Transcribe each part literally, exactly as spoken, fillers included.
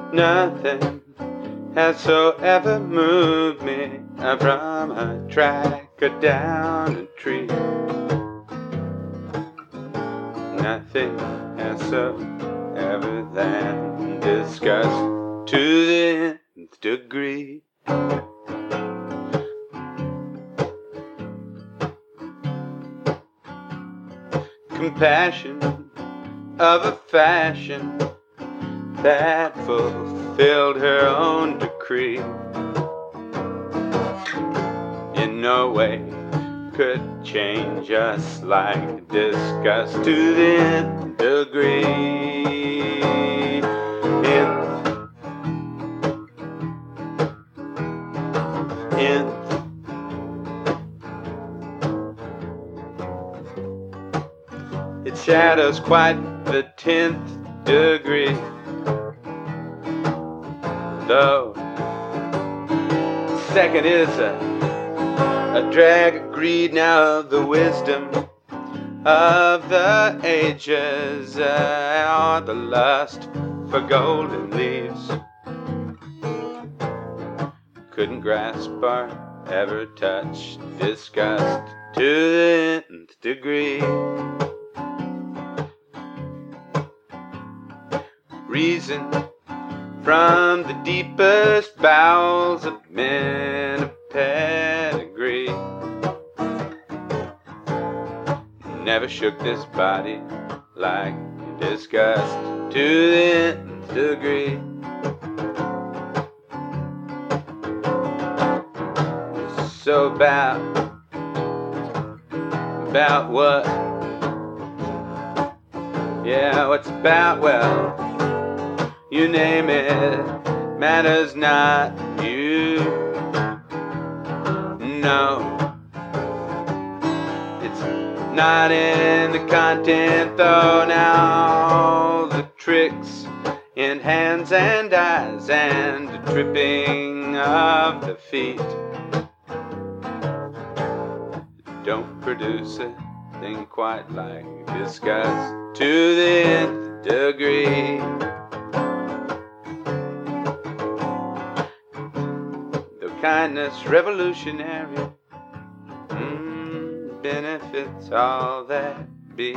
Nothing has so ever moved me from a track or down a tree. Nothing has so ever than disgust to the nth degree. Compassion of a fashion that fulfilled her own decree. In no way could change us like disgust to the nth degree. Nth, nth. It shadows quite the tenth degree. Though second is a, a drag of greed, now the wisdom of the ages, uh, or the lust for golden leaves, couldn't grasp or ever touch disgust to the nth degree. Reason from the deepest bowels of men of pedigree never shook this body like disgust to the nth degree. So about, about what? Yeah, what's about, well, you name it, matters not, you know. It's not in the content though now, the tricks in hands and eyes and the tripping of the feet don't produce a thing quite like disgust to the nth degree. Kindness revolutionary, mm, benefits all that be,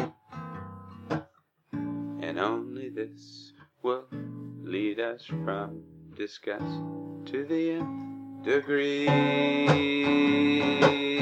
and only this will lead us from disgust to the nth degree.